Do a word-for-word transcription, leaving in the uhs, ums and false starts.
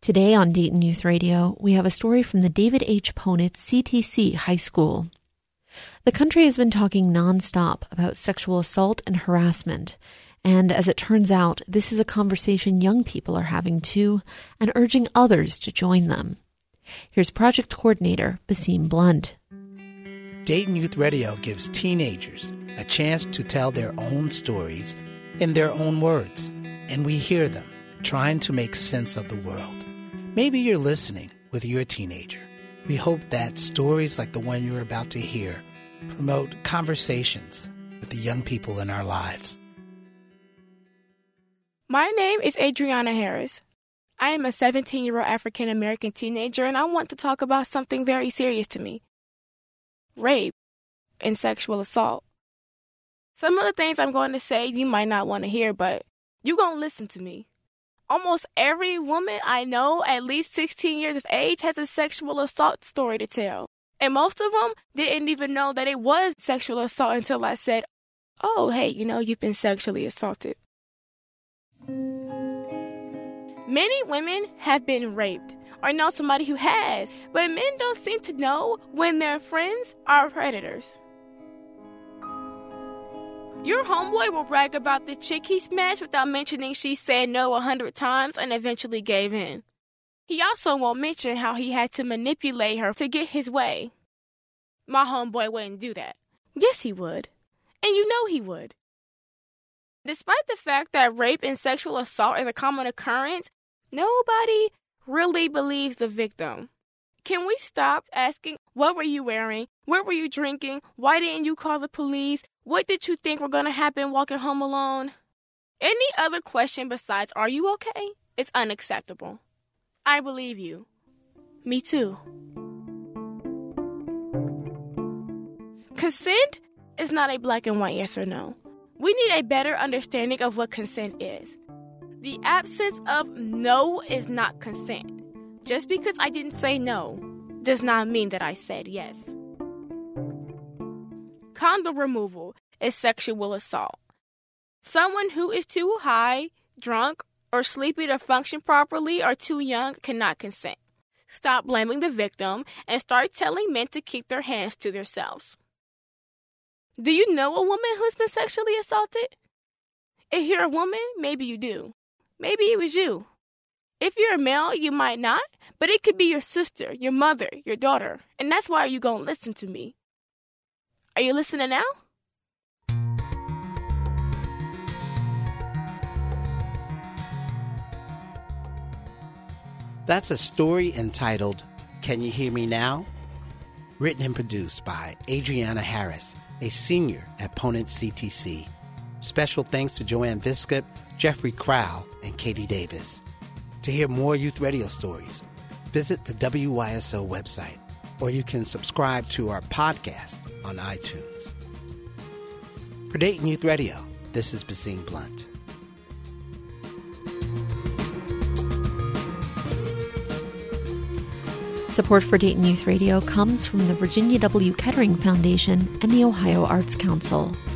Today on Dayton Youth Radio, we have a story from the David H. Ponitz C T C High School. The country has been talking nonstop about sexual assault and harassment, and as it turns out, this is a conversation young people are having too, and urging others to join them. Here's Project Coordinator Basim Blunt. Dayton Youth Radio gives teenagers a chance to tell their own stories in their own words, and we hear them trying to make sense of the world. Maybe you're listening with your teenager. We hope that stories like the one you're about to hear promote conversations with the young people in our lives. My name is Adriana Harris. I am a seventeen-year-old African-American teenager, and I want to talk about something very serious to me: rape and sexual assault. Some of the things I'm going to say you might not want to hear, but you're going to listen to me. Almost every woman I know at least sixteen years of age has a sexual assault story to tell. And most of them didn't even know that it was sexual assault until I said, oh, hey, you know, you've been sexually assaulted. Many women have been raped or know somebody who has, but men don't seem to know when their friends are predators. Your homeboy will brag about the chick he smashed without mentioning she said no a hundred times and eventually gave in. He also won't mention how he had to manipulate her to get his way. My homeboy wouldn't do that. Yes, he would. And you know he would. Despite the fact that rape and sexual assault is a common occurrence, nobody really believes the victim. Can we stop asking, what were you wearing? What were you drinking? Why didn't you call the police? What did you think were going to happen walking home alone? Any other question besides, are you okay? It's unacceptable. I believe you. Me too. Consent is not a black and white yes or no. We need a better understanding of what consent is. The absence of no is not consent. Just because I didn't say no does not mean that I said yes. Condom removal is sexual assault. Someone who is too high, drunk, or sleepy to function properly or too young cannot consent. Stop blaming the victim and start telling men to keep their hands to themselves. Do you know a woman who's been sexually assaulted? If you're a woman, maybe you do. Maybe it was you. If you're a male, you might not, but it could be your sister, your mother, your daughter, and that's why you're going to listen to me. Are you listening now? That's a story entitled, Can You Hear Me Now? Written and produced by Adriana Harris, a senior at Ponitz C T C. Special thanks to Joanne Viscup, Jeffrey Crowell, and Katie Davis. To hear more youth radio stories, visit the W Y S O website, or you can subscribe to our podcast on iTunes. For Dayton Youth Radio, this is Basim Blunt. Support for Dayton Youth Radio comes from the Virginia W. Kettering Foundation and the Ohio Arts Council.